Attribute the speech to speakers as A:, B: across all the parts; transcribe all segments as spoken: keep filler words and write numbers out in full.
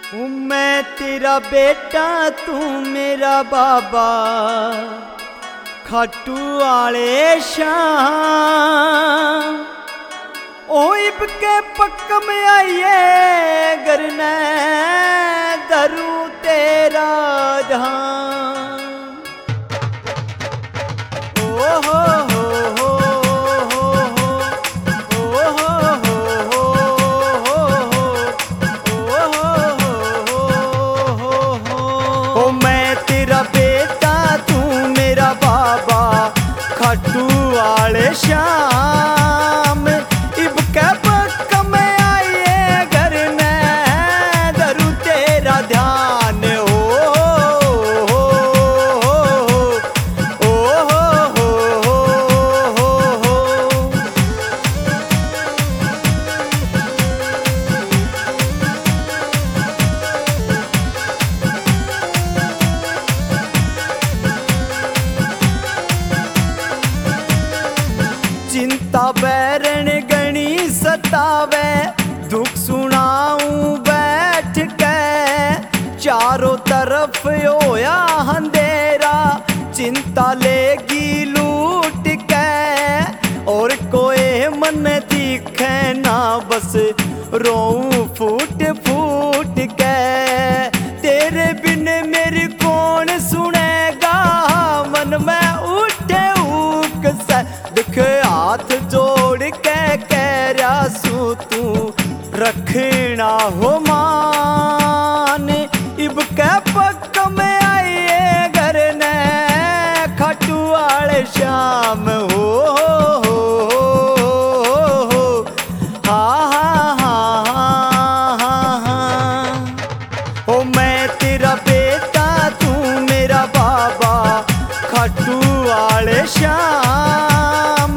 A: मैं तेरा बेटा तू मेरा बाबा खाटू वाले शाम ओ इब के पक्क में आइए गरने दरू तेरा धाम ओ हो हो हो खाटू वाले शाम इब के पक्क में आइए घर ने दरू तेरा ध्यान ओ हो हो हो हो। चिंता बैरण गणी सतावे दुख सुनाऊं बैठ के चारों तरफ होया अंधेरा चिंता लेगी लूट के और कोई मन दिखे ना बस रोऊं फूट फूट के तेरे बिन मेरी कौन सुनेगा मन में उठे ऊक से दुख हाथ जोड़ के कह रहा सू तू रखना हो मान इब के पक्क में आइए घर ने खाटू वाले शाम हो हो हो हा हा हा हा ओ मैं तेरा बेटा तू मेरा बाबा खाटू वाले शाम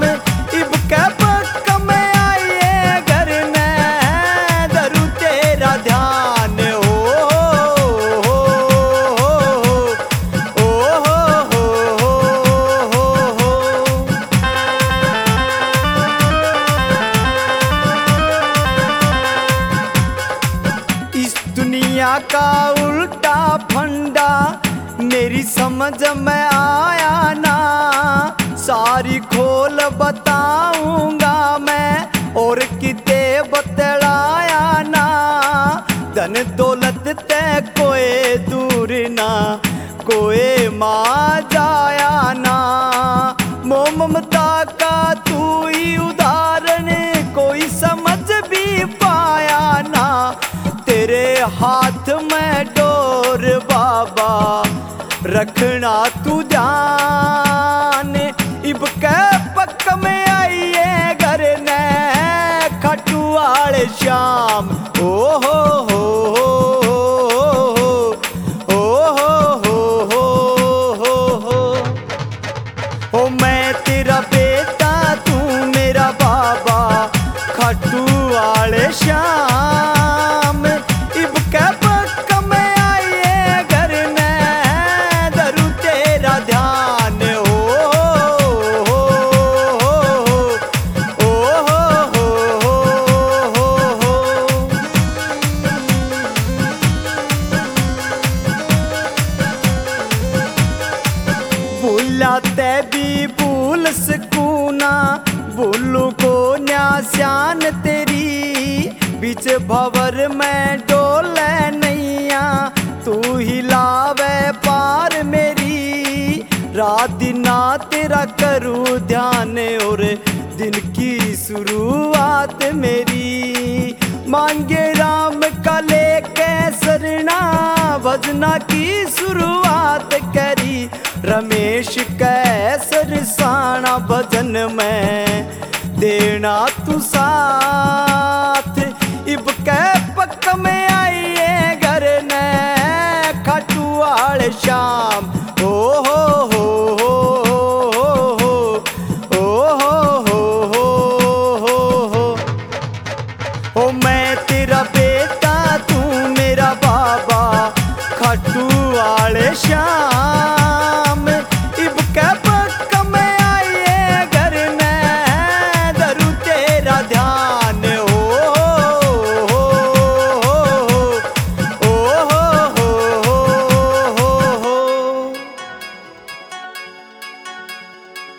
A: दुनिया का उल्टा फंडा मेरी समझ में आया ना सारी खोल बताऊंगा मैं और किते बतलाया ना धन दौलत ते कोई दूर ना कोई माँ जाया ना मोह ममता का तू ही उदाहरण कोई समझ भी पाया ना तेरे हाथ में डोर बाबा रखना तू ध्यान इब के पक्क में आइए घर ने खाटू वाले शाम ओ हो हो हो हो हो हो ओ मैं तेरा बेटा तू मेरा बाबा खाटू वाले शाम भूलाते भी भूल सकूना भूलू को न्यास्यान तेरी बीच भवर में डोले नैया तू हिलावे पार मेरी रात दिना तेरा करूँ ध्यान और दिन की शुरुआत मेरी मांगे राम का लेके सरना भजना की शुरुआत करी रमेश कैसर साना भजन में देना तू साथ इब के पक्क में